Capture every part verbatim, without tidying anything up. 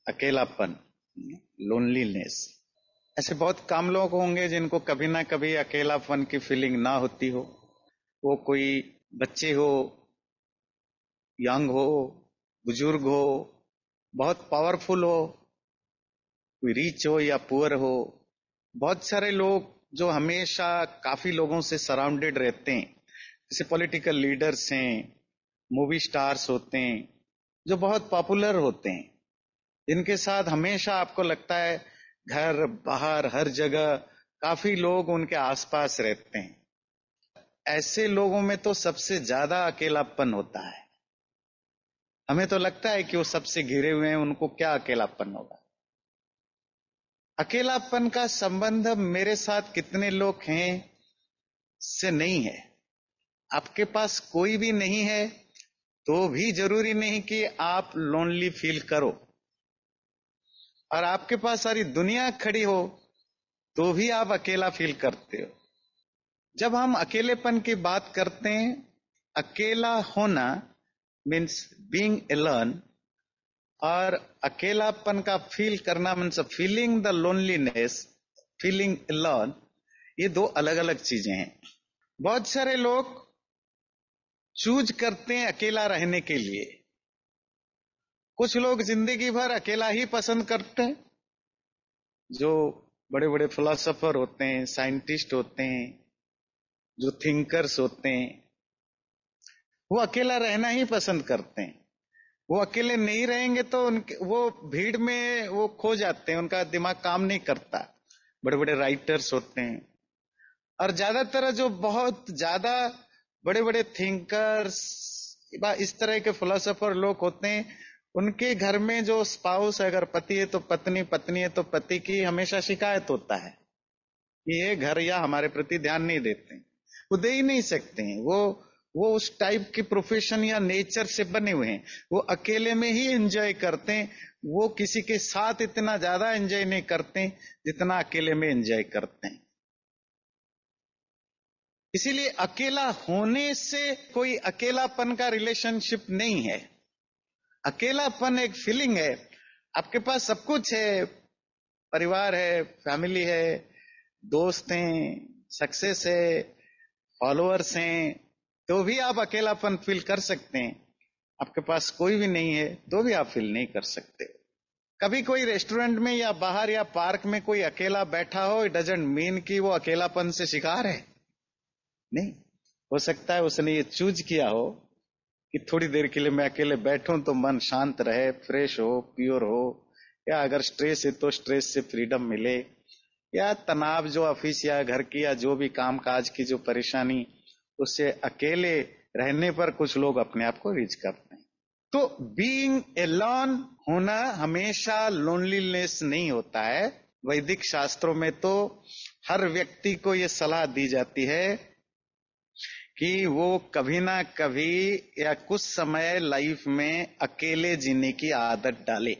अकेलापन, लोनलीनेस। ऐसे बहुत कम लोग होंगे जिनको कभी ना कभी अकेलापन की फीलिंग ना होती हो। वो कोई बच्चे हो, यंग हो, बुजुर्ग हो, बहुत पावरफुल हो, कोई रिच हो या पुअर हो। बहुत सारे लोग जो हमेशा काफी लोगों से सराउंडेड रहते हैं, जैसे पॉलिटिकल लीडर्स हैं, मूवी स्टार्स होते हैं, जो बहुत पॉपुलर होते हैं, जिनके साथ हमेशा आपको लगता है घर बाहर हर जगह काफी लोग उनके आसपास रहते हैं। ऐसे लोगों में तो सबसे ज्यादा अकेलापन होता है। हमें तो लगता है कि वो सबसे घिरे हुए हैं, उनको क्या अकेलापन होगा। अकेलापन का संबंध मेरे साथ कितने लोग हैं से नहीं है। आपके पास कोई भी नहीं है तो भी जरूरी नहीं कि आप लोनली फील करो, और आपके पास सारी दुनिया खड़ी हो तो भी आप अकेला फील करते हो। जब हम अकेलेपन की बात करते हैं, अकेला होना मीन्स बीइंग एलोन, और अकेलापन का फील करना means feeling the loneliness, feeling alone, ये दो अलग अलग चीजें हैं। बहुत सारे लोग चूज करते हैं अकेला रहने के लिए। कुछ लोग जिंदगी भर अकेला ही पसंद करते हैं। जो बड़े बड़े फिलोसोफर होते हैं, साइंटिस्ट होते हैं, जो थिंकर्स होते हैं, वो अकेला रहना ही पसंद करते हैं। वो अकेले नहीं रहेंगे तो उनके वो भीड़ में वो खो जाते हैं, उनका दिमाग काम नहीं करता। बड़े बड़े राइटर्स होते हैं, और ज्यादातर जो बहुत ज्यादा बड़े बड़े थिंकर्स, इस तरह के फिलोसोफर लोग होते हैं, उनके घर में जो स्पाउस है, अगर पति है तो पत्नी, पत्नी है तो पति की हमेशा शिकायत होता है कि ये घर या हमारे प्रति ध्यान नहीं देते। वो दे ही नहीं सकते हैं। वो वो उस टाइप की प्रोफेशन या नेचर से बने हुए हैं। वो अकेले में ही एंजॉय करते हैं। वो किसी के साथ इतना ज्यादा एंजॉय नहीं करते जितना अकेले में एंजॉय करते हैं। इसीलिए अकेला होने से कोई अकेलापन का रिलेशनशिप नहीं है। अकेलापन एक फीलिंग है। आपके पास सब कुछ है, परिवार है, फैमिली है, दोस्त हैं, सक्सेस है, फॉलोअर्स हैं, तो भी आप अकेलापन फील कर सकते हैं। आपके पास कोई भी नहीं है तो भी आप फील नहीं कर सकते। कभी कोई रेस्टोरेंट में या बाहर या पार्क में कोई अकेला बैठा हो, इट डजंट मीन कि वो अकेलापन से शिकार है। नहीं, हो सकता है उसने ये चूज किया हो कि थोड़ी देर के लिए मैं अकेले बैठूं तो मन शांत रहे, फ्रेश हो, प्योर हो, या अगर स्ट्रेस है तो स्ट्रेस से फ्रीडम मिले, या तनाव जो ऑफिस या घर की या जो भी काम काज की जो परेशानी, उससे अकेले रहने पर कुछ लोग अपने आप को रीच करते हैं। तो बीइंग एलोन होना हमेशा लोनलीनेस नहीं होता है। वैदिक शास्त्रों में तो हर व्यक्ति को यह सलाह दी जाती है कि वो कभी ना कभी या कुछ समय लाइफ में अकेले जीने की आदत डाले,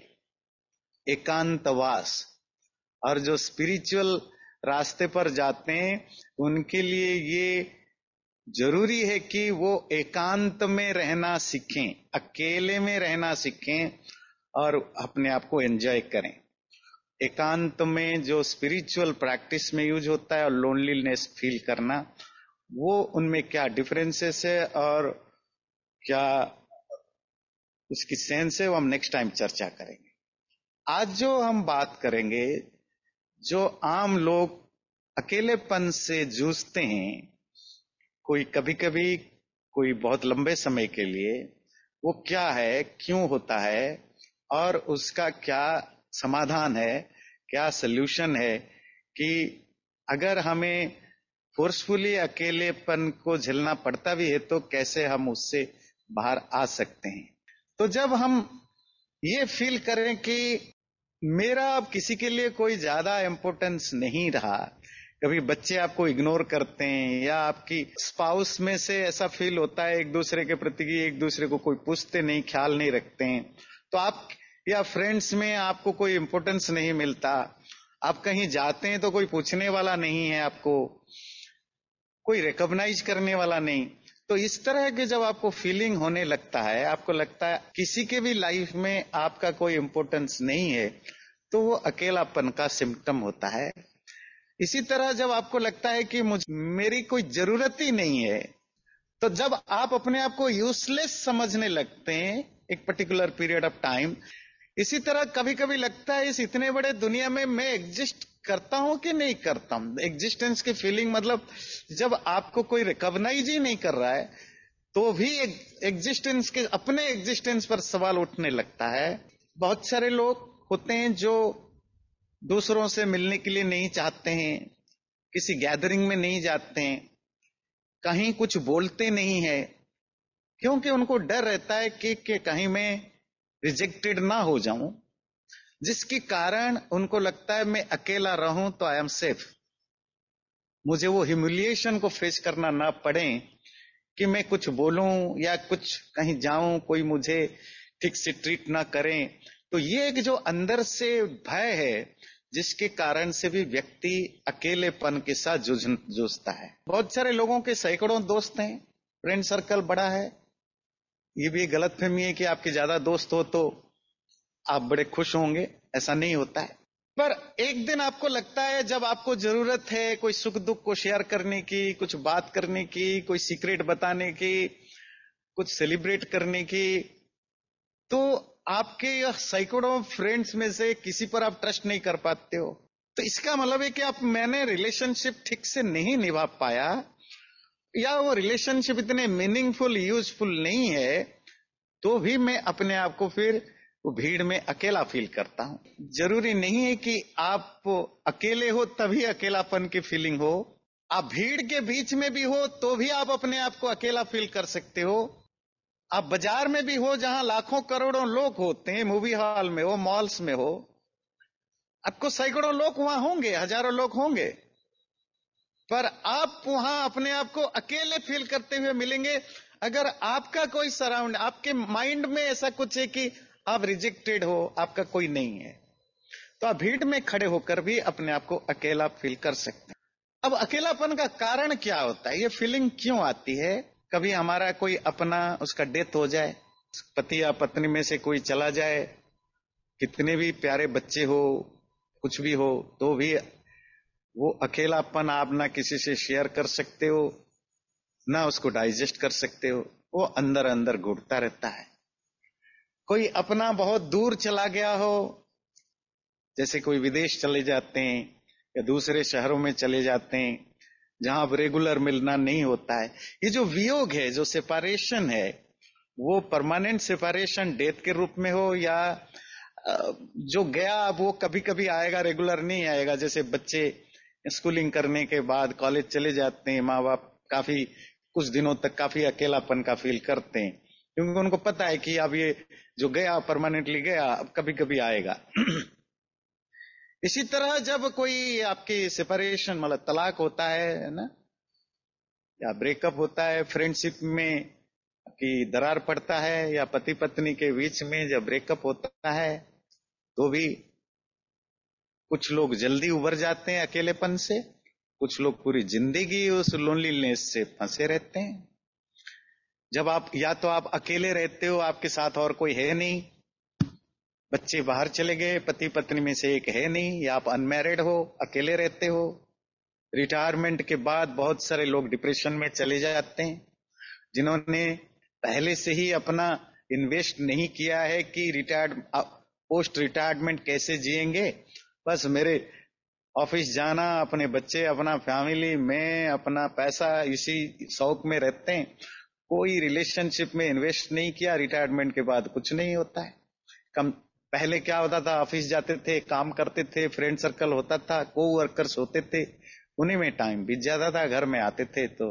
एकांतवास। और जो स्पिरिचुअल रास्ते पर जाते हैं उनके लिए ये जरूरी है कि वो एकांत में रहना सीखें, अकेले में रहना सीखें, और अपने आप को एंजॉय करें। एकांत में जो स्पिरिचुअल प्रैक्टिस में यूज होता है और लोनलीनेस फील करना, वो उनमें क्या डिफरेंसेस है और क्या उसकी सेंस है, वो हम नेक्स्ट टाइम चर्चा करेंगे। आज जो हम बात करेंगे, जो आम लोग अकेलेपन से जूझते हैं, कोई कभी कभी, कोई बहुत लंबे समय के लिए, वो क्या है, क्यों होता है, और उसका क्या समाधान है, क्या सल्यूशन है, कि अगर हमें फोर्सफुली अकेलेपन को झेलना पड़ता भी है तो कैसे हम उससे बाहर आ सकते हैं। तो जब हम ये फील करें कि मेरा अब किसी के लिए कोई ज्यादा इंपॉर्टेंस नहीं रहा, कभी बच्चे आपको इग्नोर करते हैं, या आपकी स्पाउस में से ऐसा फील होता है एक दूसरे के प्रति कि एक दूसरे को कोई पूछते नहीं, ख्याल नहीं रखते हैं, तो आप, या फ्रेंड्स में आपको कोई इंपॉर्टेंस नहीं मिलता, आप कहीं जाते हैं तो कोई पूछने वाला नहीं है, आपको कोई रिकॉग्नाइज करने वाला नहीं, तो इस तरह के जब आपको फीलिंग होने लगता है, आपको लगता है किसी के भी लाइफ में आपका कोई इंपॉर्टेंस नहीं है, तो वो अकेलापन का सिम्टम होता है। इसी तरह जब आपको लगता है कि मुझ मेरी कोई जरूरत ही नहीं है, तो जब आप अपने आप को यूजलेस समझने लगते हैं एक पर्टिकुलर पीरियड ऑफ टाइम, इसी तरह कभी कभी लगता है इस इतने बड़े दुनिया में मैं एग्जिस्ट करता हूं कि नहीं करता हूं। एग्जिस्टेंस की फीलिंग मतलब जब आपको कोई रिकॉग्नाइज ही नहीं कर रहा है, तो भी एग्जिस्टेंस के अपने एग्जिस्टेंस पर सवाल उठने लगता है। बहुत सारे लोग होते हैं जो दूसरों से मिलने के लिए नहीं चाहते हैं, किसी गैदरिंग में नहीं जाते हैं, कहीं कुछ बोलते नहीं है, क्योंकि उनको डर रहता है कि, कि कहीं मैं रिजेक्टेड ना हो जाऊं, जिसके कारण उनको लगता है मैं अकेला रहूं तो आई एम सेफ, मुझे वो ह्यूमिलिएशन को फेस करना ना पड़े कि मैं कुछ बोलूं या कुछ कहीं जाऊं कोई मुझे ठीक से ट्रीट ना करें। तो ये एक जो अंदर से भय है, जिसके कारण से भी व्यक्ति अकेलेपन के साथ जूझ जूझता है। बहुत सारे लोगों के सैकड़ों दोस्त हैं, फ्रेंड सर्कल बड़ा है। ये भी गलतफहमी है कि आपके ज्यादा दोस्त हो तो आप बड़े खुश होंगे, ऐसा नहीं होता है। पर एक दिन आपको लगता है जब आपको जरूरत है कोई सुख दुख को शेयर करने की, कुछ बात करने की, कोई सीक्रेट बताने की, कुछ सेलिब्रेट करने की, तो आपके यह सैकड़ों फ्रेंड्स में से किसी पर आप ट्रस्ट नहीं कर पाते हो। तो इसका मतलब है कि आप मैंने रिलेशनशिप ठीक से नहीं निभा पाया, या वो रिलेशनशिप इतने मीनिंगफुल यूजफुल नहीं है, तो भी मैं अपने आप को फिर वो भीड़ में अकेला फील करता हूं। जरूरी नहीं है कि आप अकेले हो तभी अकेलापन की फीलिंग हो, आप भीड़ के बीच में भी हो तो भी आप अपने आप को अकेला फील कर सकते हो। आप बाजार में भी हो जहां लाखों करोड़ों लोग होते हैं, मूवी हॉल में हो, मॉल्स में हो, आपको सैकड़ों लोग वहां होंगे, हजारों लोग होंगे, पर आप वहां अपने आप को अकेले फील करते हुए मिलेंगे अगर आपका कोई सराउंड, आपके माइंड में ऐसा कुछ है कि आप रिजेक्टेड हो, आपका कोई नहीं है, तो आप भीड़ में खड़े होकर भी अपने आप को अकेला फील कर सकते हैं। अब अकेलापन का कारण क्या होता है, ये फीलिंग क्यों आती है? कभी हमारा कोई अपना, उसका डेथ हो जाए, पति या पत्नी में से कोई चला जाए, कितने भी प्यारे बच्चे हो, कुछ भी हो, तो भी वो अकेलापन आप ना किसी से शेयर कर सकते हो, ना उसको डाइजेस्ट कर सकते हो, वो अंदर अंदर घुटता रहता है। कोई अपना बहुत दूर चला गया हो, जैसे कोई विदेश चले जाते हैं या दूसरे शहरों में चले जाते हैं जहां अब रेगुलर मिलना नहीं होता है। ये जो वियोग है, जो सेपरेशन है, वो परमानेंट सेपरेशन डेथ के रूप में हो या जो गया अब वो कभी कभी आएगा, रेगुलर नहीं आएगा। जैसे बच्चे स्कूलिंग करने के बाद कॉलेज चले जाते हैं, माँ बाप काफी कुछ दिनों तक काफी अकेलापन का फील करते हैं, क्योंकि उनको पता है कि अब ये जो गया परमानेंटली गया, अब कभी कभी आएगा। इसी तरह जब कोई आपकी सेपरेशन मतलब तलाक होता है ना, या ब्रेकअप होता है, फ्रेंडशिप में कि दरार पड़ता है, या पति पत्नी के बीच में जब ब्रेकअप होता है, तो भी कुछ लोग जल्दी उबर जाते हैं अकेलेपन से, कुछ लोग पूरी जिंदगी उस लोनलीनेस से फंसे रहते हैं। जब आप या तो आप अकेले रहते हो, आपके साथ और कोई है नहीं, बच्चे बाहर चले गए, पति पत्नी में से एक है नहीं, या आप अनमैरिड हो, अकेले रहते हो। रिटायरमेंट के बाद बहुत सारे लोग डिप्रेशन में चले जाते हैं, जिन्होंने पहले से ही अपना इन्वेस्ट नहीं किया है कि रिटायर्ड पोस्ट रिटायरमेंट कैसे जिएंगे, बस मेरे ऑफिस जाना, अपने बच्चे, अपना फैमिली, मैं अपना पैसा, इसी शौक में रहते हैं। कोई रिलेशनशिप में इन्वेस्ट नहीं किया। रिटायरमेंट के बाद कुछ नहीं होता है। कम पहले क्या होता था, ऑफिस जाते थे, काम करते थे, फ्रेंड सर्कल होता था, को वर्कर्स होते थे, उन्हीं में टाइम बीत जाता था, घर में आते थे। तो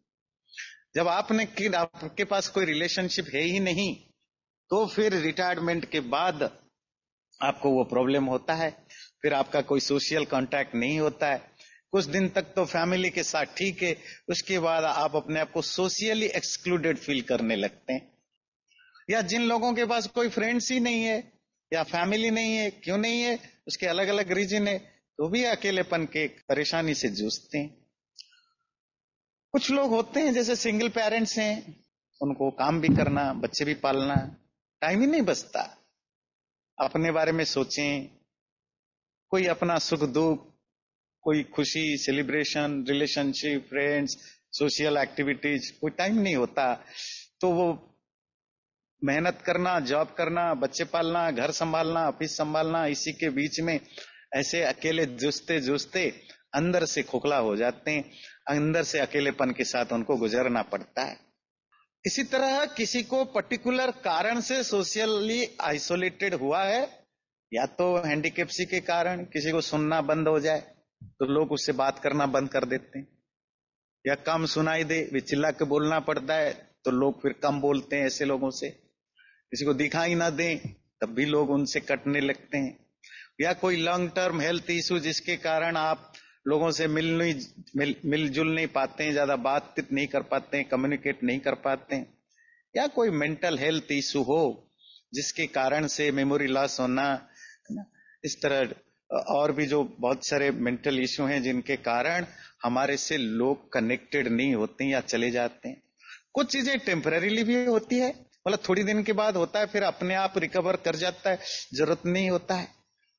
जब आपने कि आपके पास कोई रिलेशनशिप है ही नहीं, तो फिर रिटायरमेंट के बाद आपको वो प्रॉब्लम होता है। फिर आपका कोई सोशल कांटेक्ट नहीं होता है। कुछ दिन तक तो फैमिली के साथ ठीक है, उसके बाद आप अपने आप को सोशली एक्सक्लूडेड फील करने लगते हैं। या जिन लोगों के पास कोई फ्रेंड्स ही नहीं है या फैमिली नहीं है, क्यों नहीं है, उसके अलग अलग रीजन है, तो भी अकेलेपन के परेशानी से जूझते हैं। कुछ लोग होते हैं जैसे सिंगल पेरेंट्स हैं, उनको काम भी करना, बच्चे भी पालना, टाइम ही नहीं बचता। अपने बारे में सोचें, कोई अपना सुख दुख, कोई खुशी, celebration, relationship, friends, social activities, कोई टाइम नहीं होता। तो वो मेहनत करना, जॉब करना, बच्चे पालना, घर संभालना, ऑफिस संभालना, इसी के बीच में ऐसे अकेले जूझते जूझते अंदर से खोखला हो जाते हैं, अंदर से अकेलेपन के साथ उनको गुजरना पड़ता है। इसी तरह किसी को पर्टिकुलर कारण से सोशली आइसोलेटेड हुआ है, या तो हैंडीकेप्सी के कारण किसी को सुनना बंद हो जाए तो लोग उससे बात करना बंद कर देते हैं, या कम सुनाई दे, वे चिल्ला के बोलना पड़ता है तो लोग फिर कम बोलते हैं ऐसे लोगों से। किसी को दिखाई ना दे तब भी लोग उनसे कटने लगते हैं, या कोई लॉन्ग टर्म हेल्थ इशू जिसके कारण आप लोगों से मिल नहीं मिल, मिलजुल नहीं पाते हैं, ज्यादा बातचीत नहीं कर पाते हैं, कम्युनिकेट नहीं कर पाते हैं, या कोई मेंटल हेल्थ इशू हो जिसके कारण से मेमोरी लॉस होना, इस तरह और भी जो बहुत सारे मेंटल इशू हैं जिनके कारण हमारे से लोग कनेक्टेड नहीं होते या चले जाते हैं। कुछ चीजें टेम्पररीली भी होती है, मतलब थोड़ी दिन के बाद होता है, फिर अपने आप रिकवर कर जाता है, जरूरत नहीं होता है।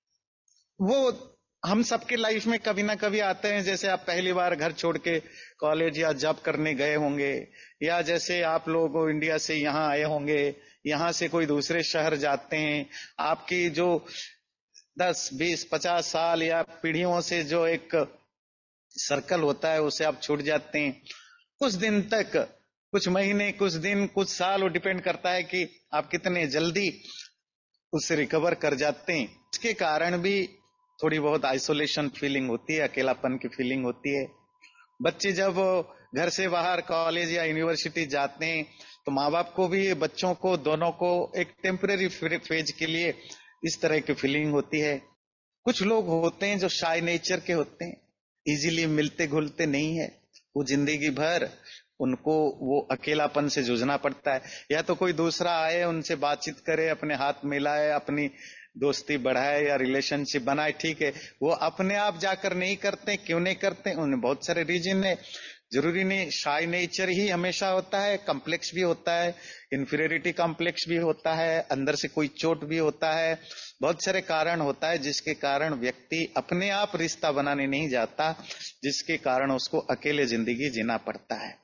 वो हम सबके लाइफ में कभी ना कभी आते हैं, जैसे आप पहली बार घर छोड़ के कॉलेज या जॉब करने गए होंगे, या जैसे आप लोग इंडिया से यहाँ आए होंगे, यहाँ से कोई दूसरे शहर जाते हैं, आपकी जो दस बीस पचास साल या पीढ़ियों से जो एक सर्कल होता है उसे आप छूट जाते हैं। कुछ दिन तक, कुछ महीने, कुछ दिन, कुछ साल, वो डिपेंड करता है कि आप कितने जल्दी उससे रिकवर कर जाते हैं। इसके कारण भी थोड़ी बहुत आइसोलेशन फीलिंग होती है, अकेलापन की फीलिंग होती है। बच्चे जब घर से बाहर कॉलेज या यूनिवर्सिटी जाते हैं तो माँ बाप को भी, बच्चों को, दोनों को एक टेम्परेरी फेज के लिए इस तरह की फीलिंग होती है। कुछ लोग होते हैं जो शाय नेचर के होते हैं, इजीली मिलते घुलते नहीं है, वो जिंदगी भर उनको वो अकेलापन से जूझना पड़ता है। या तो कोई दूसरा आए, उनसे बातचीत करे, अपने हाथ मिलाए, अपनी दोस्ती बढ़ाए या रिलेशनशिप बनाए, ठीक है। वो अपने आप जाकर नहीं करते, क्यों नहीं करते, उन्हें बहुत सारे रीजन है। जरूरी नहीं शाय नेचर ही हमेशा होता है, कॉम्प्लेक्स भी होता है, इंफीरियरिटी कॉम्प्लेक्स भी होता है, अंदर से कोई चोट भी होता है, बहुत सारे कारण होता है जिसके कारण व्यक्ति अपने आप रिश्ता बनाने नहीं जाता, जिसके कारण उसको अकेले जिंदगी जीना पड़ता है।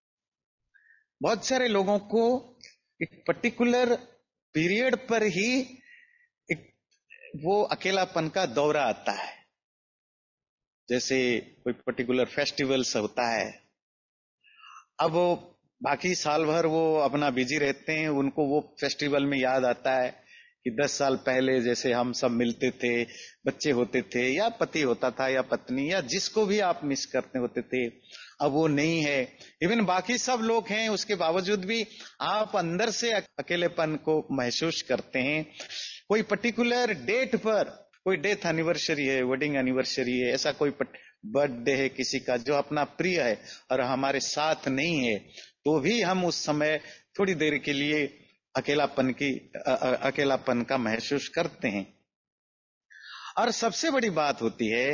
बहुत सारे लोगों को एक पर्टिकुलर पीरियड पर ही एक वो अकेलापन का दौरा आता है। जैसे कोई पर्टिकुलर फेस्टिवल्स होता है, अब वो बाकी साल भर वो अपना बिजी रहते हैं, उनको वो फेस्टिवल में याद आता है कि दस साल पहले जैसे हम सब मिलते थे, बच्चे होते थे, या पति होता था, या पत्नी, या जिसको भी आप मिस करते होते थे, अब वो नहीं है। इवन बाकी सब लोग हैं, उसके बावजूद भी आप अंदर से अकेलेपन को महसूस करते हैं। कोई पर्टिकुलर डेट पर, कोई डेथ एनिवर्सरी है, वेडिंग एनिवर्सरी है, ऐसा कोई बर्थडे है किसी का जो अपना प्रिय है और हमारे साथ नहीं है, तो भी हम उस समय थोड़ी देर के लिए अकेलापन की अ, अ, अकेलापन का महसूस करते हैं। और सबसे बड़ी बात होती है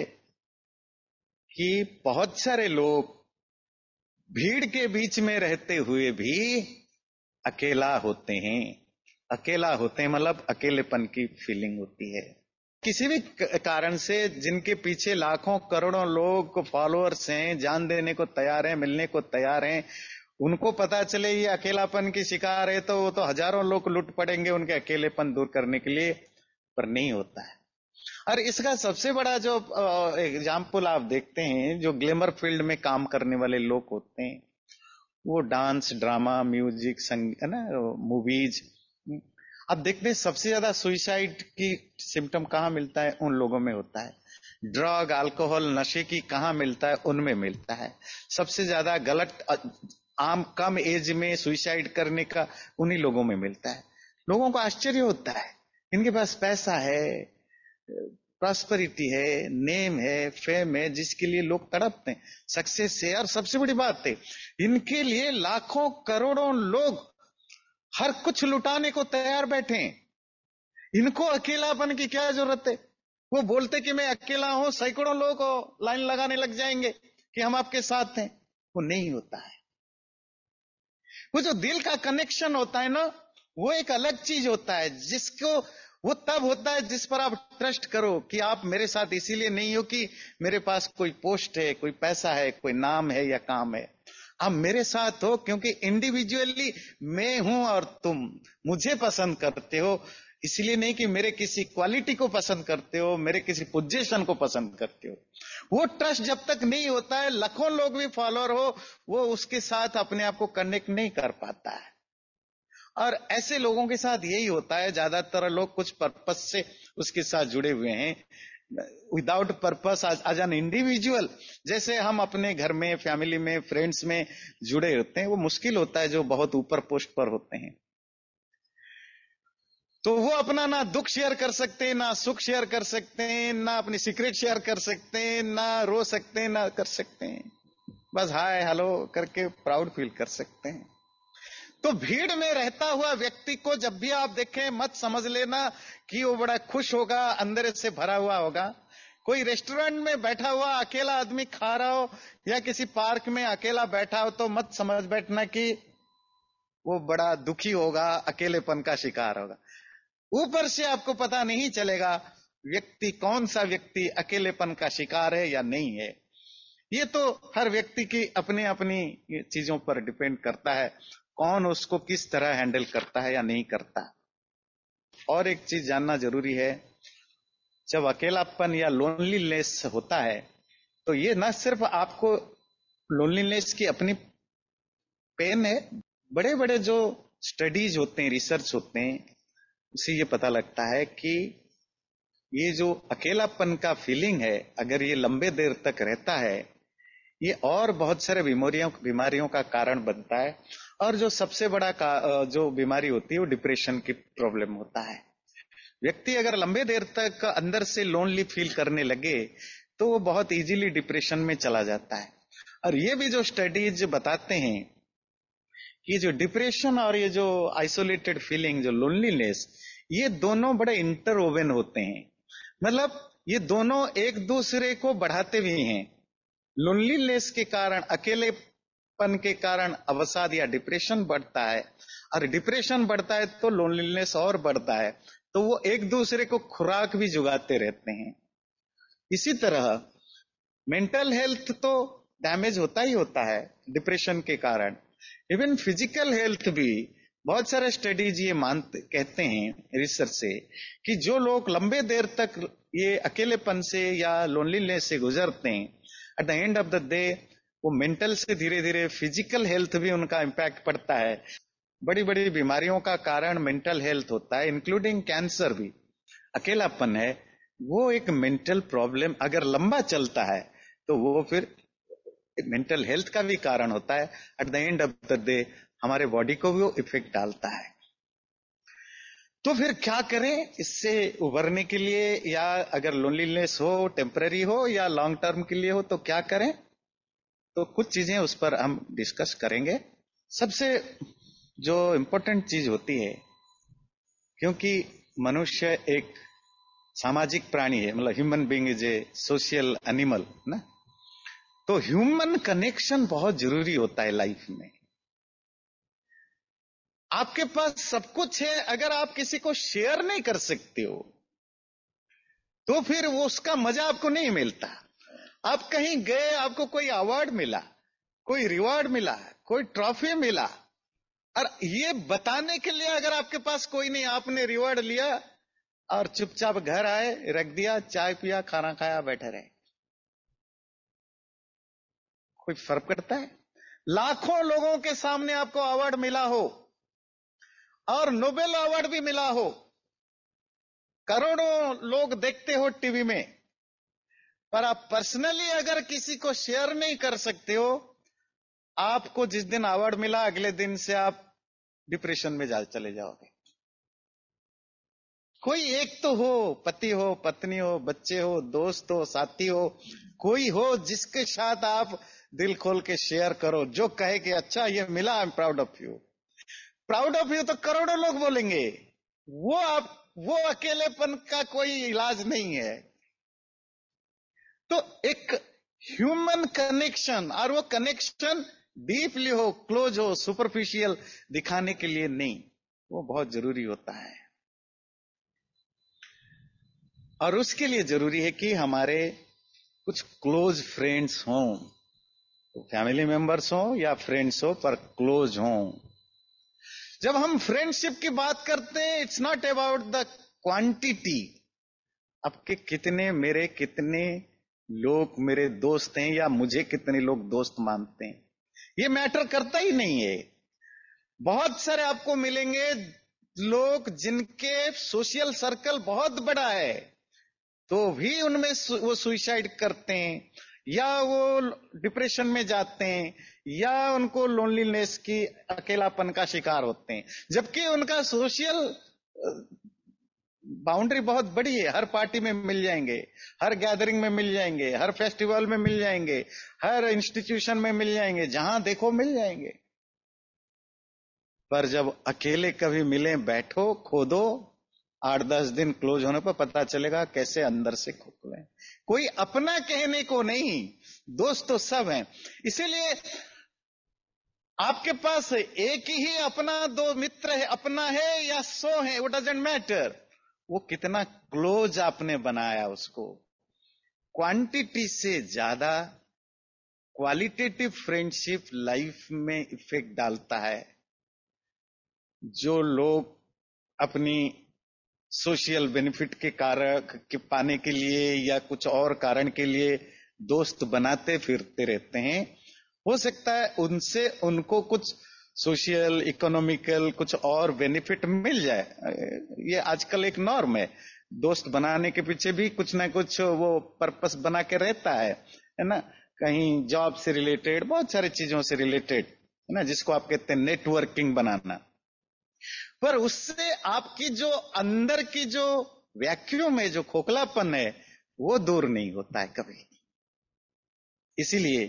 कि बहुत सारे लोग भीड़ के बीच में रहते हुए भी अकेला होते हैं। अकेला होते हैं मतलब अकेलेपन की फीलिंग होती है। किसी भी कारण से जिनके पीछे लाखों करोड़ों लोग फॉलोअर्स हैं, जान देने को तैयार हैं, मिलने को तैयार हैं, उनको पता चले ये अकेलापन की शिकार है तो वो तो हजारों लोग लुट पड़ेंगे उनके अकेलेपन दूर करने के लिए, पर नहीं होता है। और इसका सबसे बड़ा जो एग्जाम्पल आप देखते हैं, जो ग्लैमर फील्ड में काम करने वाले लोग होते हैं, वो डांस, ड्रामा, म्यूजिक, संगीत, है ना, मूवीज, अब देखते हैं सबसे ज्यादा सुइसाइड की सिम्टम कहाँ मिलता है, उन लोगों में होता है। ड्रग, अल्कोहल, नशे की कहाँ मिलता है, उनमें मिलता है। सबसे ज्यादा गलत आम कम एज में सुइसाइड करने का उन्हीं लोगों में मिलता है। लोगों को आश्चर्य होता है, इनके पास पैसा है, प्रॉस्पेरिटी है, नेम है, फेम है, जिसके लिए लोग तड़पते हैं, सक्सेस है, और सबसे बड़ी बात है इनके लिए लाखों करोड़ों लोग हर कुछ लुटाने को तैयार बैठे हैं। इनको अकेलापन की क्या जरूरत है? वो बोलते कि मैं अकेला हूं, सैकड़ों लोग लाइन लगाने लग जाएंगे कि हम आपके साथ हैं। वो नहीं होता है। वो जो दिल का कनेक्शन होता है ना, वो एक अलग चीज होता है, जिसको वो तब होता है जिस पर आप ट्रस्ट करो कि आप मेरे साथ इसीलिए नहीं हो कि मेरे पास कोई पोस्ट है, कोई पैसा है, कोई नाम है या काम है। आप मेरे साथ हो क्योंकि इंडिविजुअली मैं हूं और तुम मुझे पसंद करते हो, इसलिए नहीं कि मेरे किसी क्वालिटी को पसंद करते हो, मेरे किसी पोजीशन को पसंद करते हो। वो ट्रस्ट जब तक नहीं होता है, लाखों लोग भी फॉलोअर हो, वो उसके साथ अपने आप को कनेक्ट नहीं कर पाता है। और ऐसे लोगों के साथ यही होता है, ज्यादातर लोग कुछ पर्पस से उसके साथ जुड़े हुए हैं, without purpose as an individual. जैसे हम अपने घर में, फैमिली में, फ्रेंड्स में जुड़े होते हैं, वो मुश्किल होता है जो बहुत ऊपर पोस्ट पर होते हैं। तो वो अपना ना दुख शेयर कर सकते हैं, ना सुख शेयर कर सकते हैं, ना अपनी सीक्रेट शेयर कर सकते हैं, ना रो सकते हैं, ना कर सकते हैं, बस हाय हेलो करके प्राउड फील कर सकते हैं। तो भीड़ में रहता हुआ व्यक्ति को जब भी आप देखें, मत समझ लेना कि वो बड़ा खुश होगा, अंदर से भरा हुआ होगा। कोई रेस्टोरेंट में बैठा हुआ अकेला आदमी खा रहा हो या किसी पार्क में अकेला बैठा हो, तो मत समझ बैठना कि वो बड़ा दुखी होगा, अकेलेपन का शिकार होगा। ऊपर से आपको पता नहीं चलेगा व्यक्ति, कौन सा व्यक्ति अकेलेपन का शिकार है या नहीं है। ये तो हर व्यक्ति की अपनी अपनी चीजों पर डिपेंड करता है, कौन उसको किस तरह हैंडल करता है या नहीं करता। और एक चीज जानना जरूरी है, जब अकेलापन या लोनलीनेस होता है, तो ये न सिर्फ आपको लोनलीनेस की अपनी पेन है, बड़े बड़े जो स्टडीज होते हैं, रिसर्च होते हैं, उससे ये पता लगता है कि ये जो अकेलापन का फीलिंग है, अगर ये लंबे देर तक रहता है, ये और बहुत सारे बीमारियों बीमारियों का कारण बनता है। और जो सबसे बड़ा का, जो बीमारी होती है, वो डिप्रेशन की प्रॉब्लम होता है। व्यक्ति अगर लंबे देर तक अंदर से लोनली फील करने लगे, तो वो बहुत इजीली डिप्रेशन में चला जाता है। और ये भी जो स्टडीज बताते हैं कि जो डिप्रेशन और ये जो आइसोलेटेड फीलिंग, जो लोनलीनेस, ये दोनों बड़े इंटरवोवन होते हैं। मतलब ये दोनों एक दूसरे को बढ़ाते भी हैं। लोनलीनेस के कारण, अकेलेपन के कारण अवसाद या डिप्रेशन बढ़ता है, और डिप्रेशन बढ़ता है तो लोनलीनेस और बढ़ता है। तो वो एक दूसरे को खुराक भी जुगाते रहते हैं। इसी तरह मेंटल हेल्थ तो डैमेज होता ही होता है डिप्रेशन के कारण। इवन फिजिकल हेल्थ भी, बहुत सारे स्टडीज ये मानते कहते हैं रिसर्च से कि जो लोग लंबे देर तक ये अकेलेपन से या लोनलीनेस से गुजरते हैं, at the end of the day वो मेंटल से धीरे धीरे फिजिकल हेल्थ भी उनका इंपैक्ट पड़ता है। बड़ी बड़ी बीमारियों का कारण मेंटल हेल्थ होता है, इंक्लूडिंग कैंसर भी। अकेलापन है वो एक मेंटल प्रॉब्लम, अगर लंबा चलता है तो वो फिर मेंटल हेल्थ का भी कारण होता है। At the end of the day हमारे बॉडी को भी वो इफेक्ट डालता है। तो फिर क्या करें इससे उभरने के लिए, या अगर लोनलीनेस हो, टेम्पररी हो या लॉन्ग टर्म के लिए हो, तो क्या करें? तो कुछ चीजें उस पर हम डिस्कस करेंगे। सबसे जो इंपॉर्टेंट चीज होती है, क्योंकि मनुष्य एक सामाजिक प्राणी है, मतलब human being is a social animal ना, तो ह्यूमन कनेक्शन बहुत जरूरी होता है लाइफ में। आपके पास सब कुछ है, अगर आप किसी को शेयर नहीं कर सकते हो तो फिर वो उसका मजा आपको नहीं मिलता। आप कहीं गए, आपको कोई अवार्ड मिला, कोई रिवॉर्ड मिला, कोई ट्रॉफी मिला, और ये बताने के लिए अगर आपके पास कोई नहीं, आपने रिवॉर्ड लिया और चुपचाप घर आए, रख दिया, चाय पिया, खाना खाया, बैठे रहे, कोई फर्क पड़ता है? लाखों लोगों के सामने आपको अवार्ड मिला हो और नोबेल अवार्ड भी मिला हो, करोड़ों लोग देखते हो टीवी में, पर आप पर्सनली अगर किसी को शेयर नहीं कर सकते हो, आपको जिस दिन अवार्ड मिला अगले दिन से आप डिप्रेशन में जा चले जाओगे। कोई एक तो हो, पति हो, पत्नी हो, बच्चे हो, दोस्त हो, साथी हो, कोई हो जिसके साथ आप दिल खोल के शेयर करो, जो कहे कि अच्छा ये मिला, I am proud of you. Proud of you तो करोड़ों लोग बोलेंगे, वो आप वो अकेलेपन का कोई इलाज नहीं है। तो एक ह्यूमन कनेक्शन, और वो कनेक्शन डीपली हो, क्लोज हो, सुपरफिशियल दिखाने के लिए नहीं, वो बहुत जरूरी होता है। और उसके लिए जरूरी है कि हमारे कुछ क्लोज फ्रेंड्स हों, तो फैमिली मेंबर्स हों या फ्रेंड्स हो, पर क्लोज हों। जब हम फ्रेंडशिप की बात करते हैं, it's not about the quantity, आपके कितने, मेरे कितने लोग मेरे दोस्त हैं, या मुझे कितने लोग दोस्त मानते हैं, ये मैटर करता ही नहीं है। बहुत सारे आपको मिलेंगे लोग जिनके सोशल सर्कल बहुत बड़ा है, तो भी उनमें वो सुइसाइड करते हैं, या वो डिप्रेशन में जाते हैं, या उनको लोनलीनेस की, अकेलापन का शिकार होते हैं, जबकि उनका सोशल बाउंड्री बहुत बड़ी है। हर पार्टी में मिल जाएंगे, हर गैदरिंग में मिल जाएंगे, हर फेस्टिवल में मिल जाएंगे, हर इंस्टीट्यूशन में मिल जाएंगे, जहां देखो मिल जाएंगे। पर जब अकेले कभी मिले, बैठो, खोदो, आठ दस दिन क्लोज होने पर पता चलेगा कैसे अंदर से खोखले। कोई अपना कहने को नहीं, दोस्त तो सब हैं। इसीलिए आपके पास एक ही अपना, दो मित्र है, अपना है या सौ है, वो डजेंट मैटर, वो कितना क्लोज आपने बनाया उसको। क्वांटिटी से ज्यादा क्वालिटेटिव फ्रेंडशिप लाइफ में इफेक्ट डालता है। जो लोग अपनी सोशल बेनिफिट के कारण के पाने के लिए या कुछ और कारण के लिए दोस्त बनाते फिरते रहते हैं, हो सकता है उनसे उनको कुछ सोशल, इकोनॉमिकल कुछ और बेनिफिट मिल जाए। ये आजकल एक नॉर्म है, दोस्त बनाने के पीछे भी कुछ ना कुछ वो पर्पस बना के रहता है है ना। कहीं जॉब से रिलेटेड, बहुत सारी चीजों से रिलेटेड, है ना, जिसको आप कहते हैं नेटवर्किंग बनाना। पर उससे आपकी जो अंदर की जो वैक्यूम है, जो खोखलापन है, वो दूर नहीं होता है कभी। इसीलिए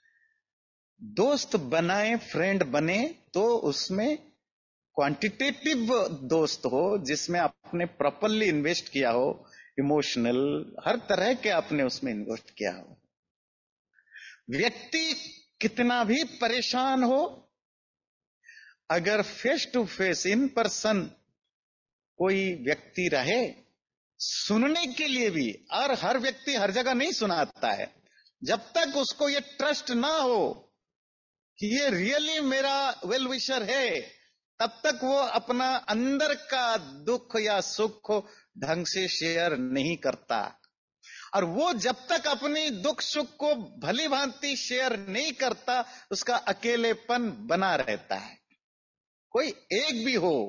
दोस्त बनाए, फ्रेंड बने, तो उसमें क्वांटिटेटिव दोस्त हो, जिसमें आपने प्रॉपरली इन्वेस्ट किया हो, इमोशनल, हर तरह के आपने उसमें इन्वेस्ट किया हो। व्यक्ति कितना भी परेशान हो, अगर face to face, in person कोई व्यक्ति रहे सुनने के लिए भी, और हर व्यक्ति हर जगह नहीं सुनाता है, जब तक उसको ये ट्रस्ट ना हो कि ये रियली मेरा वेल विशर है, तब तक वो अपना अंदर का दुख या सुख ढंग से शेयर नहीं करता। और वो जब तक अपनी दुख सुख को भली भांति शेयर नहीं करता, उसका अकेलेपन बना रहता है, कोई एक भी हो।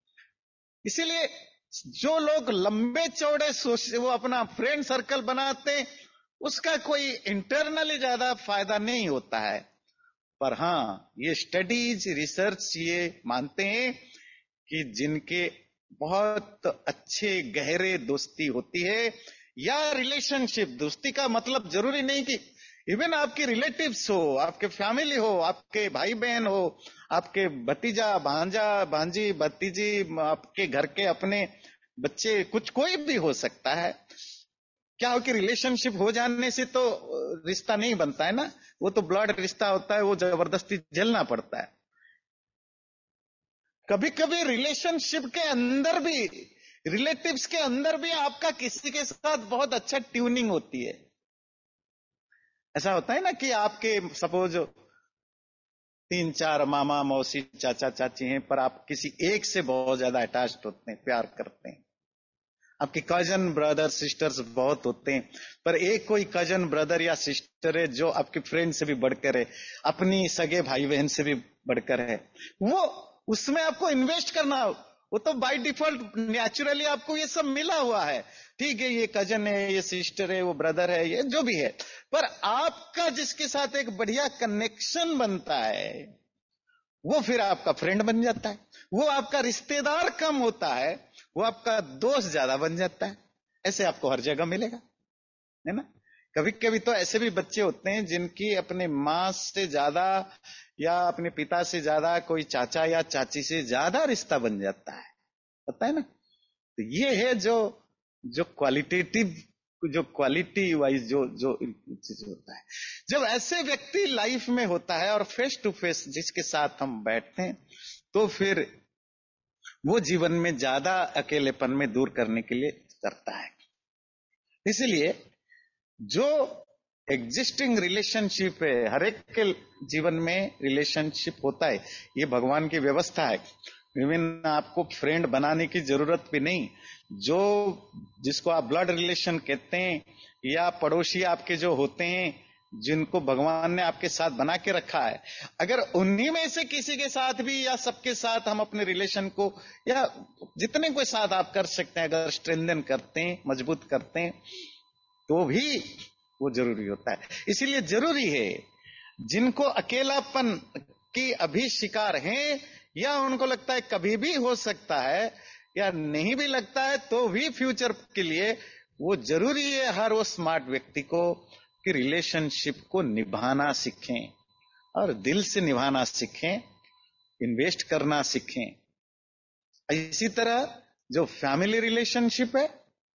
इसीलिए जो लोग लंबे चौड़े वो अपना फ्रेंड सर्कल बनाते हैं, उसका कोई इंटरनली ज्यादा फायदा नहीं होता है। पर हां, ये स्टडीज, रिसर्च ये मानते हैं कि जिनके बहुत अच्छे गहरे दोस्ती होती है, या रिलेशनशिप, दोस्ती का मतलब जरूरी नहीं कि इवन आपके रिलेटिव्स हो, आपके फैमिली हो, आपके भाई बहन हो, आपके भतीजा, भांजा, भांजी, भतीजी, आपके घर के अपने बच्चे, कुछ कोई भी हो सकता है। क्या हो कि रिलेशनशिप हो जाने से तो रिश्ता नहीं बनता है ना, वो तो ब्लड रिश्ता होता है, वो जबरदस्ती झेलना पड़ता है। कभी कभी रिलेशनशिप के अंदर भी, रिलेटिव्स के अंदर भी आपका किसी के साथ बहुत अच्छा ट्यूनिंग होती है। ऐसा होता है ना कि आपके सपोज तीन चार मामा, मौसी, चाचा, चाची हैं, पर आप किसी एक से बहुत ज्यादा अटैच्ड होते हैं, प्यार करते हैं। आपके कजन ब्रदर सिस्टर्स बहुत होते हैं, पर एक कोई कजन ब्रदर या सिस्टर है जो आपके फ्रेंड से भी बढ़कर है, अपनी सगे भाई बहन से भी बढ़कर है। वो उसमें आपको इन्वेस्ट करना, वो तो बाय डिफॉल्ट नेचुरली आपको ये सब मिला हुआ है। ठीक है, ये कजन है, ये सिस्टर है, वो ब्रदर है, ये जो भी है, पर आपका जिसके साथ एक बढ़िया कनेक्शन बनता है, वो फिर आपका फ्रेंड बन जाता है। वो आपका रिश्तेदार कम होता है, वो आपका दोस्त ज्यादा बन जाता है। ऐसे आपको हर जगह मिलेगा, है ना। कभी कभी तो ऐसे भी बच्चे होते हैं जिनकी अपने माँ से ज्यादा या अपने पिता से ज्यादा कोई चाचा या चाची से ज्यादा रिश्ता बन जाता है, पता है ना। तो ये है जो जो क्वालिटेटिव जो क्वालिटी वाइज जो जो चीज होता है, जब ऐसे व्यक्ति लाइफ में होता है और फेस टू फेस जिसके साथ हम बैठते हैं, तो फिर वो जीवन में ज्यादा अकेलेपन में दूर करने के लिए करता है। इसलिए जो एग्जिस्टिंग रिलेशनशिप है, हर एक के जीवन में रिलेशनशिप होता है, ये भगवान की व्यवस्था है। इवन आपको फ्रेंड बनाने की जरूरत भी नहीं। जो जिसको आप ब्लड रिलेशन कहते हैं, या पड़ोसी आपके जो होते हैं, जिनको भगवान ने आपके साथ बना के रखा है, अगर उन्हीं में से किसी के साथ भी या सबके साथ हम अपने रिलेशन को, या जितने कोई साथ आप कर सकते हैं, अगर स्ट्रेंथन करते हैं, मजबूत करते हैं, तो भी वो जरूरी होता है। इसीलिए जरूरी है, जिनको अकेलापन की अभी शिकार हैं, या उनको लगता है कभी भी हो सकता है, या नहीं भी लगता है तो भी फ्यूचर के लिए वो जरूरी है, हर वो स्मार्ट व्यक्ति को कि रिलेशनशिप को निभाना सीखें, और दिल से निभाना सीखें, इन्वेस्ट करना सीखें। इसी तरह जो फैमिली रिलेशनशिप है,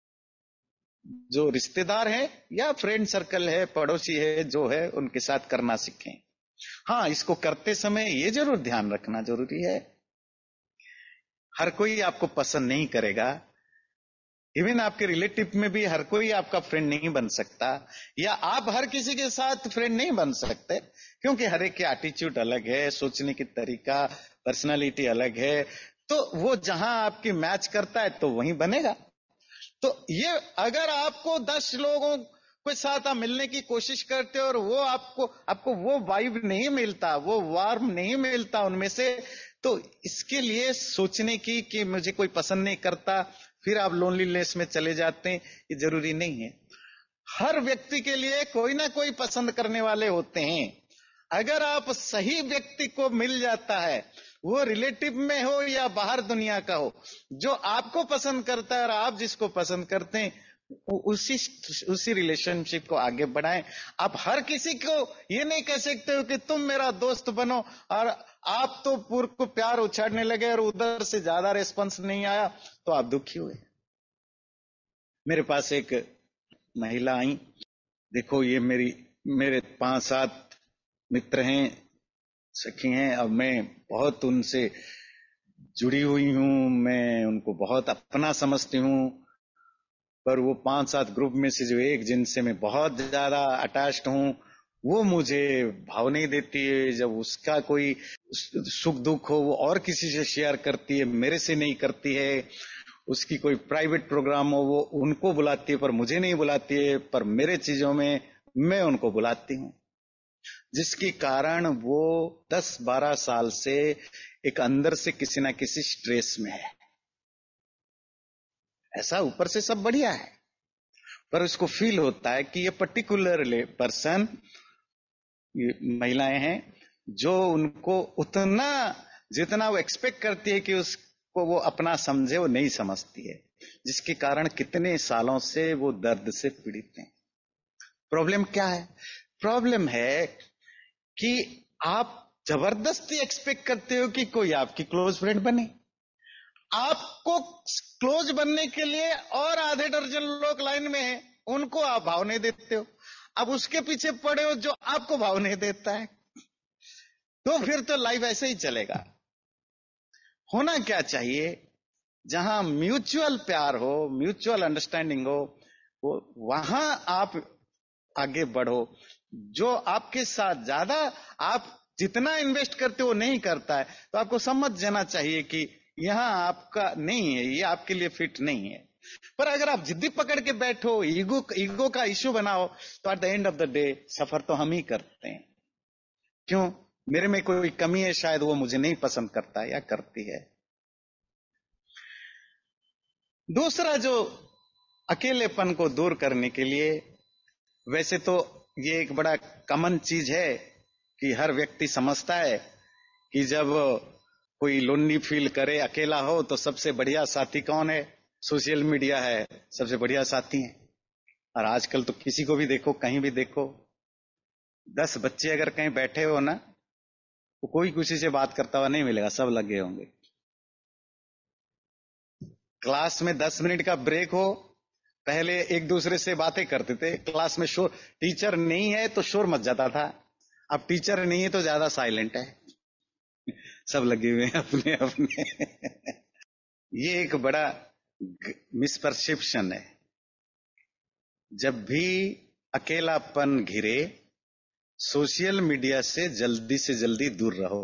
जो रिश्तेदार है या फ्रेंड सर्कल है, पड़ोसी है, जो है, उनके साथ करना सीखें। हाँ, इसको करते समय ये जरूर ध्यान रखना जरूरी है, हर कोई आपको पसंद नहीं करेगा। इवन आपके रिलेटिव में भी हर कोई आपका फ्रेंड नहीं बन सकता, या आप हर किसी के साथ फ्रेंड नहीं बन सकते, क्योंकि हर एक के एटीट्यूड अलग है, सोचने की तरीका, पर्सनालिटी अलग है। तो वो जहां आपकी मैच करता है तो वहीं बनेगा। तो ये अगर आपको दस लोगों के साथ आप मिलने की कोशिश करते हो और वो आपको आपको वो वाइब नहीं मिलता, वो वार्म नहीं मिलता उनमें से, तो इसके लिए सोचने की कि मुझे कोई पसंद नहीं करता, फिर आप लोनलीनेस में चले जाते हैं, ये जरूरी नहीं है। हर व्यक्ति के लिए कोई ना कोई पसंद करने वाले होते हैं। अगर आप सही व्यक्ति को मिल जाता है, वो रिलेटिव में हो या बाहर दुनिया का हो, जो आपको पसंद करता है और आप जिसको पसंद करते हैं, उसी उसी रिलेशनशिप को आगे बढ़ाएं। आप हर किसी को ये नहीं कह सकते हो कि तुम मेरा दोस्त बनो, और आप तो पूर्व को प्यार उछाड़ने लगे और उधर से ज्यादा रेस्पॉन्स नहीं आया तो आप दुखी हुए। मेरे पास एक महिला आई, देखो ये मेरी मेरे पांच सात मित्र हैं, सखी हैं, अब मैं बहुत उनसे जुड़ी हुई हूं, मैं उनको बहुत अपना समझती हूं, पर वो पांच सात ग्रुप में से जो एक जिनसे मैं बहुत ज्यादा अटैच्ड हूं, वो मुझे भाव नहीं देती है। जब उसका कोई सुख दुख हो वो और किसी से शेयर करती है, मेरे से नहीं करती है। उसकी कोई प्राइवेट प्रोग्राम हो वो उनको बुलाती है पर मुझे नहीं बुलाती है, पर मेरे चीजों में मैं उनको बुलाती हूं, जिसके कारण वो दस बारह साल से एक अंदर से किसी ना किसी स्ट्रेस में है। ऐसा ऊपर से सब बढ़िया है, पर उसको फील होता है कि ये पर्टिकुलर पर्सन, ये महिलाएं हैं जो उनको उतना जितना वो एक्सपेक्ट करती है कि उसको वो अपना समझे, वो नहीं समझती है, जिसके कारण कितने सालों से वो दर्द से पीड़ित हैं। प्रॉब्लम क्या है? प्रॉब्लम है कि आप जबरदस्ती एक्सपेक्ट करते हो कि कोई आपकी क्लोज फ्रेंड बने। आपको क्लोज बनने के लिए और आधे दर्जन लोग लाइन में हैं, उनको आप भाव नहीं देते हो। अब उसके पीछे पड़े हो जो आपको भाव नहीं देता है, तो फिर तो लाइफ ऐसे ही चलेगा। होना क्या चाहिए? जहां म्यूचुअल प्यार हो, म्यूचुअल अंडरस्टैंडिंग हो, वो वहां आप आगे बढ़ो। जो आपके साथ ज्यादा आप जितना इन्वेस्ट करते हो नहीं करता है, तो आपको समझ जाना चाहिए कि यहां आपका नहीं है, ये आपके लिए फिट नहीं है। पर अगर आप जिद्दी पकड़ के बैठो, ईगो ईगो का इश्यू बनाओ, तो at the end of the day suffer तो हम ही करते हैं। क्यों? मेरे में कोई कमी है, शायद वो मुझे नहीं पसंद करता या करती है। दूसरा, जो अकेलेपन को दूर करने के लिए, वैसे तो ये एक बड़ा कॉमन चीज है कि हर व्यक्ति समझता है कि जब कोई लोनली फील करे, अकेला हो, तो सबसे बढ़िया साथी कौन है? सोशल मीडिया है, सबसे बढ़िया साथी है। और आजकल तो किसी को भी देखो, कहीं भी देखो, दस बच्चे अगर कहीं बैठे हो ना, तो कोई किसी से बात करता हुआ नहीं मिलेगा, सब लगे होंगे। क्लास में दस मिनट का ब्रेक हो, पहले एक दूसरे से बातें करते थे क्लास में, शोर, टीचर नहीं है तो शोर मच जाता था, अब टीचर नहीं है तो ज्यादा साइलेंट है, सब लगे हुए हैं अपने अपने। ये एक बड़ा मिसपरसेप्शन है। जब भी अकेलापन घिरे, सोशल मीडिया से जल्दी से जल्दी दूर रहो।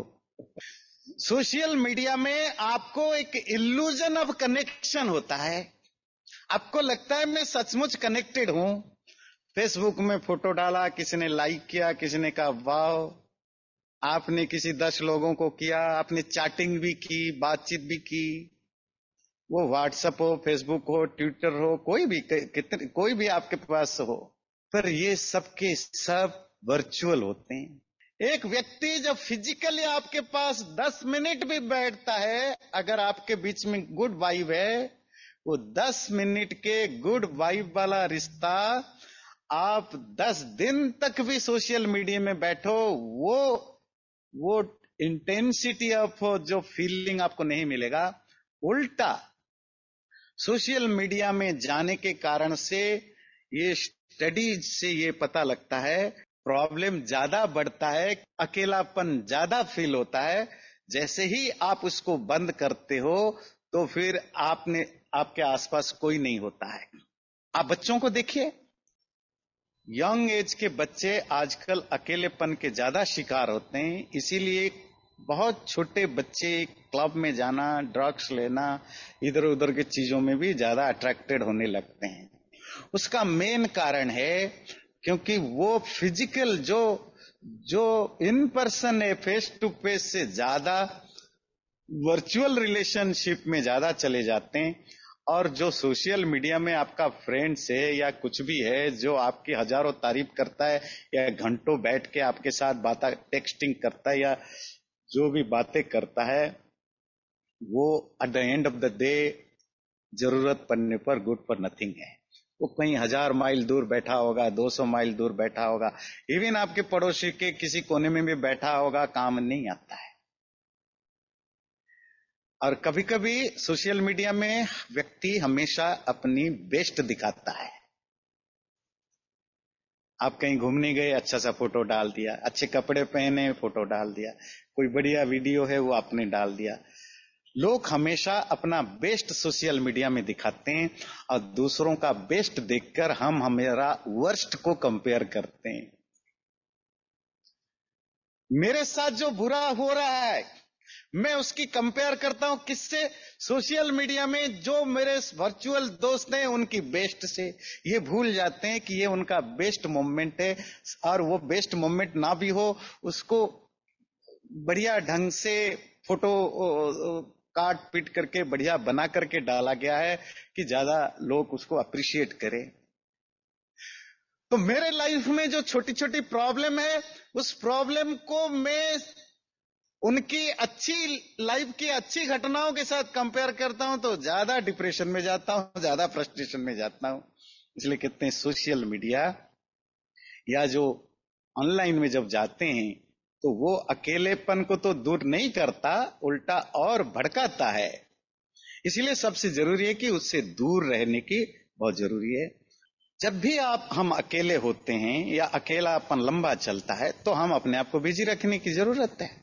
सोशल मीडिया में आपको एक इल्यूजन ऑफ कनेक्शन होता है, आपको लगता है मैं सचमुच कनेक्टेड हूं। फेसबुक में फोटो डाला, किसी ने लाइक किया, किसी ने कहा वाह, आपने किसी दस लोगों को किया, आपने चैटिंग भी की, बातचीत भी की, वो व्हाट्सएप हो, फेसबुक हो, ट्विटर हो, कोई भी कितने कोई भी आपके पास हो, पर ये सब के सब वर्चुअल होते हैं। एक व्यक्ति जब फिजिकली आपके पास दस मिनट भी बैठता है, अगर आपके बीच में गुड वाइब है, वो दस मिनट के गुड वाइब वाला रिश्ता आप दस दिन तक भी सोशल मीडिया में बैठो, वो वो इंटेंसिटी ऑफ जो फीलिंग आपको नहीं मिलेगा। उल्टा सोशल मीडिया में जाने के कारण से, ये स्टडीज से ये पता लगता है, प्रॉब्लम ज्यादा बढ़ता है, अकेलापन ज्यादा फील होता है। जैसे ही आप उसको बंद करते हो तो फिर आपने आपके आसपास कोई नहीं होता है। आप बच्चों को देखिए, यंग एज के बच्चे आजकल अकेलेपन के ज्यादा शिकार होते हैं, इसीलिए बहुत छोटे बच्चे क्लब में जाना, ड्रग्स लेना, इधर उधर के चीजों में भी ज्यादा अट्रैक्टेड होने लगते हैं। उसका मेन कारण है क्योंकि वो फिजिकल जो जो इन पर्सन है, फेस टू फेस से ज्यादा वर्चुअल रिलेशनशिप में ज्यादा चले जाते हैं। और जो सोशल मीडिया में आपका फ्रेंड्स है या कुछ भी है, जो आपकी हजारों तारीफ करता है या घंटों बैठ के आपके साथ बातें टेक्सटिंग करता है या जो भी बातें करता है, वो at the end of the day जरूरत पड़ने पर गुड फॉर नथिंग है। वो कहीं हजार माइल दूर बैठा होगा, दो सौ माइल दूर बैठा होगा, इवन आपके पड़ोसी के किसी कोने में भी बैठा होगा, काम नहीं आता है। और कभी कभी सोशल मीडिया में व्यक्ति हमेशा अपनी बेस्ट दिखाता है। आप कहीं घूमने गए, अच्छा सा फोटो डाल दिया, अच्छे कपड़े पहने फोटो डाल दिया, कोई बढ़िया वीडियो है वो आपने डाल दिया। लोग हमेशा अपना बेस्ट सोशल मीडिया में दिखाते हैं और दूसरों का बेस्ट देखकर हम हमारा वर्स्ट को कंपेयर करते हैं। मेरे साथ जो बुरा हो रहा है मैं उसकी कंपेयर करता हूं किससे? सोशल मीडिया में जो मेरे वर्चुअल दोस्त हैं उनकी बेस्ट से। ये भूल जाते हैं कि ये उनका बेस्ट मोमेंट है, और वो बेस्ट मोमेंट ना भी हो, उसको बढ़िया ढंग से फोटो काट पीट करके बढ़िया बना करके डाला गया है कि ज्यादा लोग उसको अप्रिशिएट करें। तो मेरे लाइफ में जो छोटी छोटी प्रॉब्लम है, उस प्रॉब्लम को मैं उनकी अच्छी लाइफ की अच्छी घटनाओं के साथ कंपेयर करता हूं तो ज्यादा डिप्रेशन में जाता हूं, ज्यादा फ्रस्ट्रेशन में जाता हूं। इसलिए कहते हैं सोशल मीडिया या जो ऑनलाइन में जब जाते हैं तो वो अकेलेपन को तो दूर नहीं करता, उल्टा और भड़काता है। इसलिए सबसे जरूरी है कि उससे दूर रहने की बहुत जरूरी है। जब भी आप हम अकेले होते हैं या अकेलापन लंबा चलता है तो हम अपने आप को बिजी रखने की जरूरत है।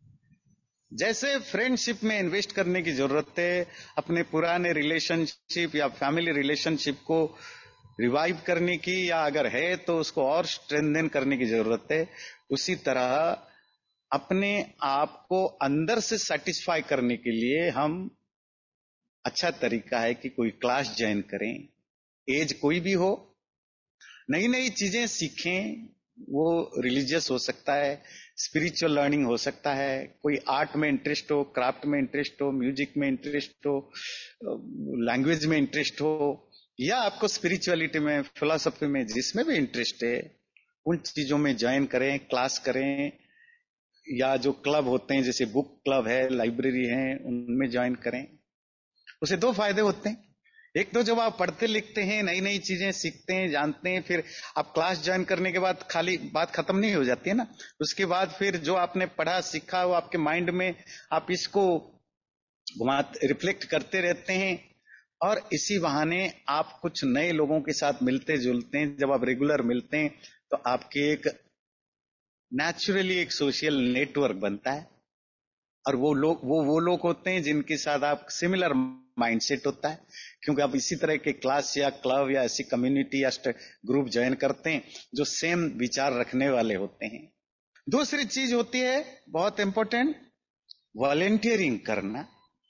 जैसे फ्रेंडशिप में इन्वेस्ट करने की जरूरत है, अपने पुराने रिलेशनशिप या फैमिली रिलेशनशिप को रिवाइव करने की, या अगर है तो उसको और स्ट्रेंथन करने की जरूरत है, उसी तरह अपने आप को अंदर से सेटिस्फाई करने के लिए हम अच्छा तरीका है कि कोई क्लास ज्वाइन करें, एज कोई भी हो, नई नई चीजें सीखें। वो रिलीजियस हो सकता है, स्पिरिचुअल लर्निंग हो सकता है, कोई आर्ट में इंटरेस्ट हो, क्राफ्ट में इंटरेस्ट हो, म्यूजिक में इंटरेस्ट हो, लैंग्वेज में इंटरेस्ट हो, या आपको स्पिरिचुअलिटी में, फिलोसफी में, जिसमें भी इंटरेस्ट है, उन चीजों में ज्वाइन करें, क्लास करें, या जो क्लब होते हैं जैसे बुक क्लब है, लाइब्रेरी है, उनमें ज्वाइन करें। उसे दो फायदे होते हैं। एक तो जब आप पढ़ते लिखते हैं, नई नई चीजें सीखते हैं, जानते हैं, फिर आप क्लास ज्वाइन करने के बाद खाली बात खत्म नहीं हो जाती है ना, उसके बाद फिर जो आपने पढ़ा सीखा वो आपके माइंड में, आप इसको रिफ्लेक्ट करते रहते हैं, और इसी बहाने आप कुछ नए लोगों के साथ मिलते जुलते हैं। जब आप रेगुलर मिलते हैं तो आपके एक नेचुरली एक सोशल नेटवर्क बनता है, और वो लोग वो वो लोग होते हैं जिनके साथ आप सिमिलर माइंडसेट होता है, क्योंकि आप इसी तरह के क्लास या क्लब या ऐसी कम्युनिटी या ग्रुप ज्वाइन करते हैं जो सेम विचार रखने वाले होते हैं। दूसरी चीज होती है बहुत इंपॉर्टेंट, वॉलेंटियरिंग करना।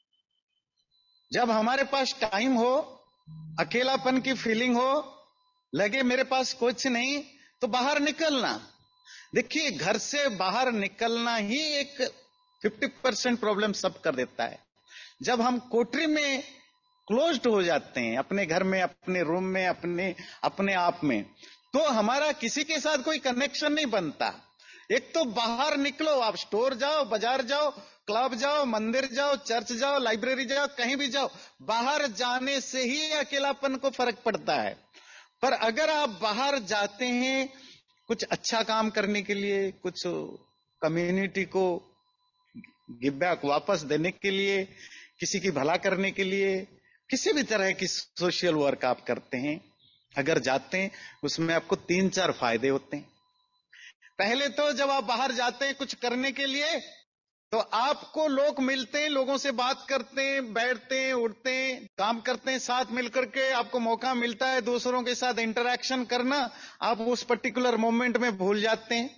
जब हमारे पास टाइम हो, अकेलापन की फीलिंग हो, लगे मेरे पास कुछ नहीं, तो बाहर निकलना। देखिए, घर से बाहर निकलना ही एक फिफ्टी परसेंट प्रॉब्लम सब कर देता है। जब हम कोठरी में क्लोज्ड हो जाते हैं, अपने घर में, अपने रूम में, अपने अपने आप में, तो हमारा किसी के साथ कोई कनेक्शन नहीं बनता। एक तो बाहर निकलो, आप स्टोर जाओ, बाजार जाओ, क्लब जाओ, मंदिर जाओ, चर्च जाओ, लाइब्रेरी जाओ, कहीं भी जाओ, बाहर जाने से ही अकेलापन को फर्क पड़ता है। पर अगर आप बाहर जाते हैं कुछ अच्छा काम करने के लिए, कुछ कम्युनिटी को गिव बैक वापस देने के लिए, किसी की भला करने के लिए, किसी भी तरह की सोशल वर्क आप करते हैं, अगर जाते हैं, उसमें आपको तीन चार फायदे होते हैं। पहले तो जब आप बाहर जाते हैं कुछ करने के लिए, तो आपको लोग मिलते हैं, लोगों से बात करते हैं, बैठते हैं, उठते हैं, काम करते हैं, साथ मिलकर के आपको मौका मिलता है दूसरों के साथ इंटरेक्शन करना। आप उस पर्टिकुलर मोमेंट में भूल जाते हैं,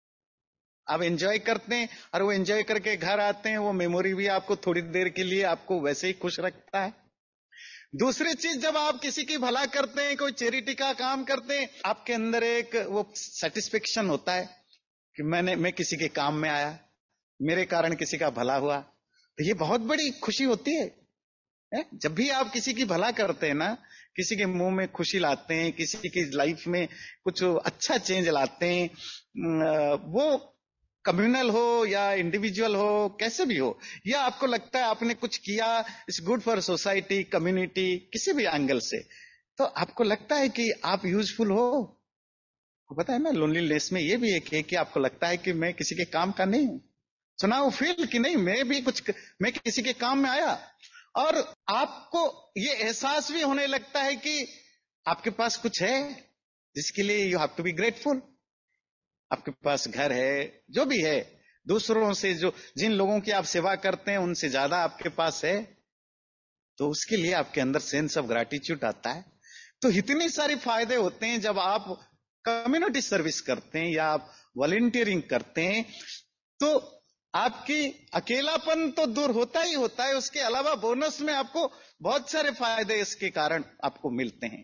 आप एंजॉय करते हैं, और वो एंजॉय करके घर आते हैं, वो मेमोरी भी आपको थोड़ी देर के लिए आपको वैसे ही खुश रखता है। दूसरी चीज, जब आप किसी की भला करते हैं, कोई चैरिटी का काम करते हैं, आपके अंदर एक वो सेटिस्फेक्शन होता है कि मैंने मैं किसी के काम में आया, मेरे कारण किसी का भला हुआ, तो ये बहुत बड़ी खुशी होती है, है? जब भी आप किसी की भला करते हैं ना, किसी के मुंह में खुशी लाते हैं, किसी की लाइफ में कुछ अच्छा चेंज लाते हैं, वो कम्युनल हो या इंडिविजुअल हो, कैसे भी हो, या आपको लगता है आपने कुछ किया, it's good for society, community, किसी भी एंगल से, तो आपको लगता है कि आप यूजफुल हो। पता है ना, लोनलीनेस में ये भी एक है कि आपको लगता है कि मैं किसी के काम का नहीं हूं। सो नाउ फील कि नहीं, मैं भी कुछ, मैं किसी के काम में आया, और आपको ये एहसास भी होने लगता है कि आपके पास कुछ है जिसके लिए you have to be grateful. आपके पास घर है, जो भी है, दूसरों से जो जिन लोगों की आप सेवा करते हैं उनसे ज्यादा आपके पास है, तो उसके लिए आपके अंदर सेंस ऑफ ग्रैटिट्यूड आता है। तो इतने सारे फायदे होते हैं जब आप कम्युनिटी सर्विस करते हैं या आप वॉलंटियरिंग करते हैं, तो आपकी अकेलापन तो दूर होता ही होता है, उसके अलावा बोनस में आपको बहुत सारे फायदे इसके कारण आपको मिलते हैं।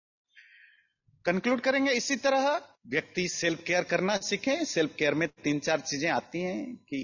कंक्लूड करेंगे इसी तरह, व्यक्ति सेल्फ केयर करना सीखें। सेल्फ केयर में तीन चार चीजें आती हैं कि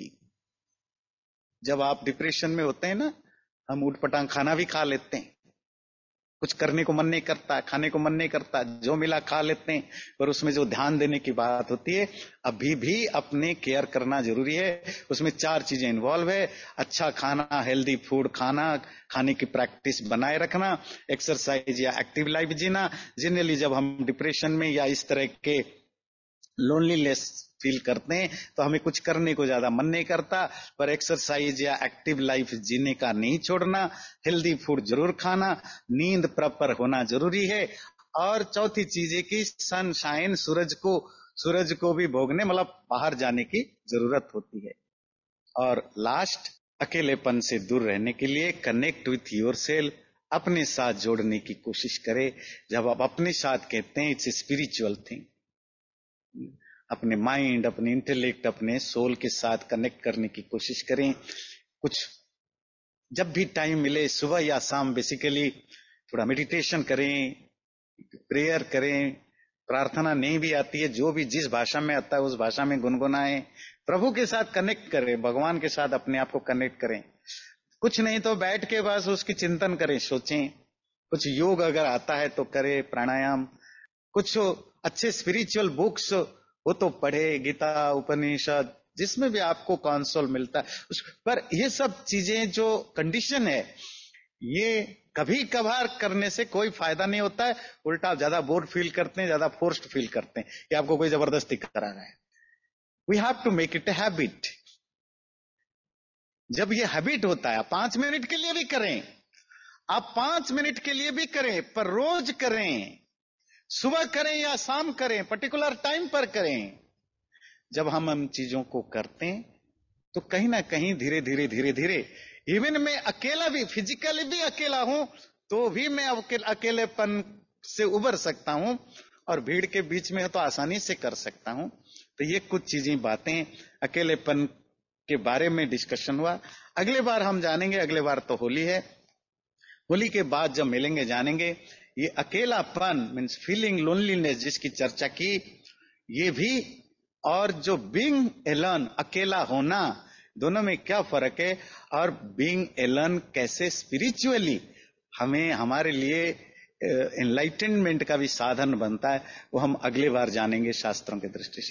जब आप डिप्रेशन में होते हैं ना, हम उठपटांग खाना भी खा लेते हैं, कुछ करने को मन नहीं करता, खाने को मन नहीं करता, जो मिला खा लेते हैं, पर उसमें जो ध्यान देने की बात होती है, अभी भी अपने केयर करना जरूरी है। उसमें चार चीजें इन्वॉल्व है, अच्छा खाना, हेल्दी फूड खाना, खाने की प्रैक्टिस बनाए रखना, एक्सरसाइज या एक्टिव लाइफ जीना। जनरली जब हम डिप्रेशन में या इस तरह के लोनलीनेस फील करते हैं तो हमें कुछ करने को ज्यादा मन नहीं करता, पर एक्सरसाइज या एक्टिव लाइफ जीने का नहीं छोड़ना, हेल्दी फूड जरूर खाना, नींद प्रॉपर होना जरूरी है, और चौथी चीज है कि सनशाइन, सूरज को सूरज को भी भोगने, मतलब बाहर जाने की जरूरत होती है। और लास्ट, अकेलेपन से दूर रहने के लिए कनेक्ट विथ योरसेल्फ, अपने साथ जोड़ने की कोशिश करें। जब आप अपने साथ कहते हैं, इट्स स्पिरिचुअल थिंग, अपने माइंड, अपने इंटेलेक्ट, अपने सोल के साथ कनेक्ट करने की कोशिश करें। कुछ जब भी टाइम मिले, सुबह या शाम, बेसिकली थोड़ा मेडिटेशन करें, प्रेयर करें, प्रार्थना नहीं भी आती है, जो भी जिस भाषा में आता है उस भाषा में गुनगुनाएं, प्रभु के साथ कनेक्ट करें, भगवान के साथ अपने आप को कनेक्ट करें। कुछ नहीं तो बैठ के बस उसकी चिंतन करें, सोचें। कुछ योग अगर आता है तो करें, प्राणायाम, कुछ अच्छे स्पिरिचुअल बुक्स वो तो पढ़े, गीता, उपनिषद, जिसमें भी आपको कंसोल मिलता है उस पर। ये सब चीजें जो कंडीशन है, ये कभी कभार करने से कोई फायदा नहीं होता है, उल्टा आप ज्यादा बोर फील करते हैं, ज्यादा फोर्स्ड फील करते हैं कि आपको कोई जबरदस्ती करा रहा है। We have to make it a habit. जब ये हैबिट होता है, पांच मिनट के लिए भी करें, आप पांच मिनट के लिए भी करें, पर रोज करें, सुबह करें या शाम करें, पर्टिकुलर टाइम पर करें। जब हम इन चीजों को करते हैं तो कहीं ना कहीं धीरे धीरे धीरे धीरे, इवन मैं अकेला भी, फिजिकली भी अकेला हूं तो भी मैं अकेलेपन से उबर सकता हूं, और भीड़ के बीच में तो आसानी से कर सकता हूं। तो ये कुछ चीजें, बातें अकेलेपन के बारे में डिस्कशन हुआ। अगले बार हम जानेंगे, अगले बार तो होली है, होली के बाद जब मिलेंगे जानेंगे ये अकेलापन मीन्स फीलिंग लोनलीनेस जिसकी चर्चा की, ये भी, और जो बीइंग एलोन अकेला होना, दोनों में क्या फर्क है, और बीइंग एलोन कैसे स्पिरिचुअली हमें हमारे लिए एनलाइटनमेंट का भी साधन बनता है, वो हम अगले बार जानेंगे शास्त्रों की दृष्टि से।